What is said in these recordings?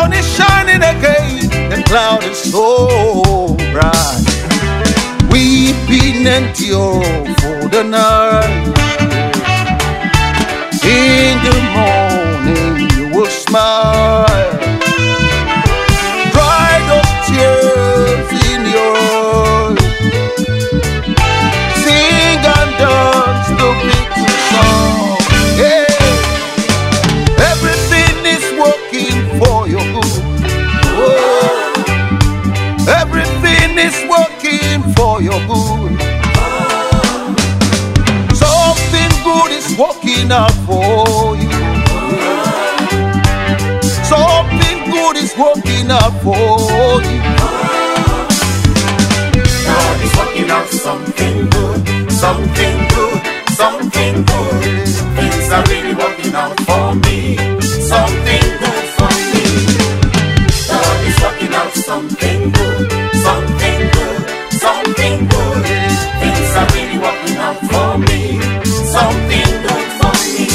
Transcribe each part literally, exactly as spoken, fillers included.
sun is shining again, the cloud is so bright. Weeping endure for the night. In the morning you will smile. Dry those tears in your eyes. Sing and dance the victory song. Yeah. Everything is working for your good. Oh. Everything is working for your good. Something good is working out for you. Something good is working out for you. God is working out something good, something good, something good. Things are really working out for me, something good for me. God is working out something good, something good, something good. Things are really working out for me, something good for me.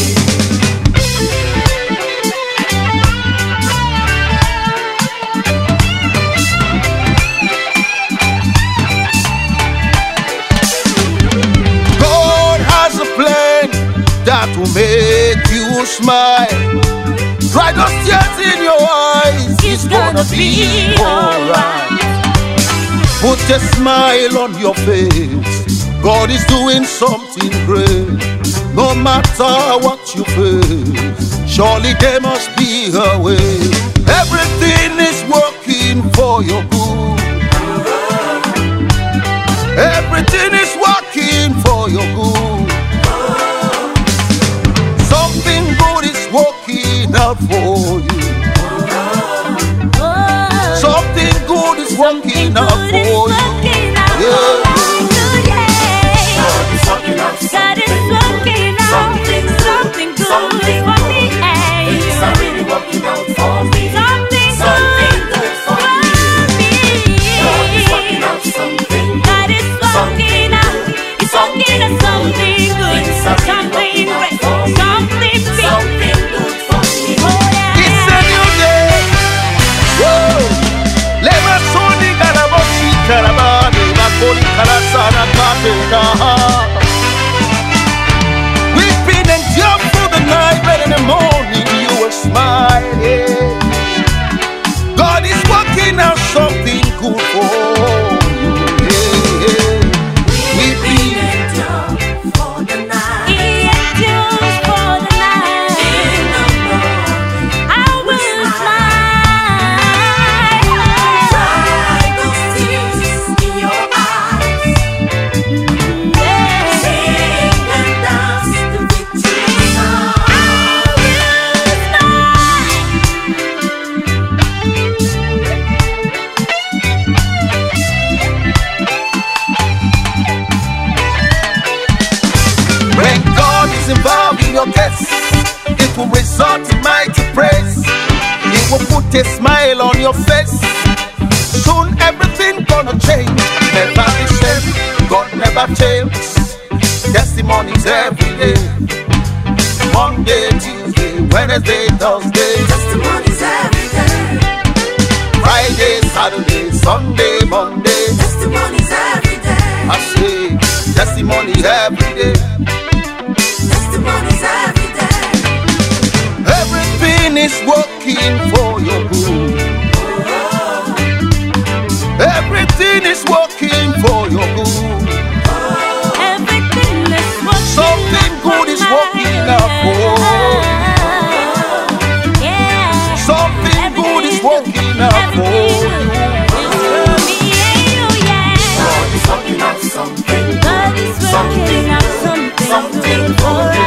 God has a plan that will make you smile. Dry those tears in your eyes, it's gonna be alright. Put a smile on your face, God is doing something great. No matter what you face, surely there must be a way. Everything is working for your good. Everything is working for your good. Something good is working out for you. Something good is working out for you. Yeah. God is working out something, something good, something good for me. Things are really working out for me, Something something good for me. God is working out something, God is working out, He's working out something good, something great, something big, something good for me. Oh yeah. It's a new day. Whoa. Lema soni karaboshi karabani makoli karasana katena. Weeping and jump through the night, but in the morning you will smile. Yeah. God is working out something good for you. Yeah, yeah. Weeping and Endure for the night. He endures for the night. In the morning, I will smile. dry those tears in your eyes. Yeah. Sing and dance the victory song. When God is involved in your case, it will result in mighty praise. It will put a smile on your face. Soon everything gonna change. Never be shame, God never fails. Testimonies every day. Monday, Tuesday, Wednesday, Thursday, Testimonies every day. Friday, Saturday, Sunday, Monday. Testimonies every day. I say testimony every day. Testimonies every day. Everything is working for your good. Everything is working for your good. Everything is working Something good is working out for you. Yeah. Something good is working out for you. God is working out something, God is working something, out something, something good for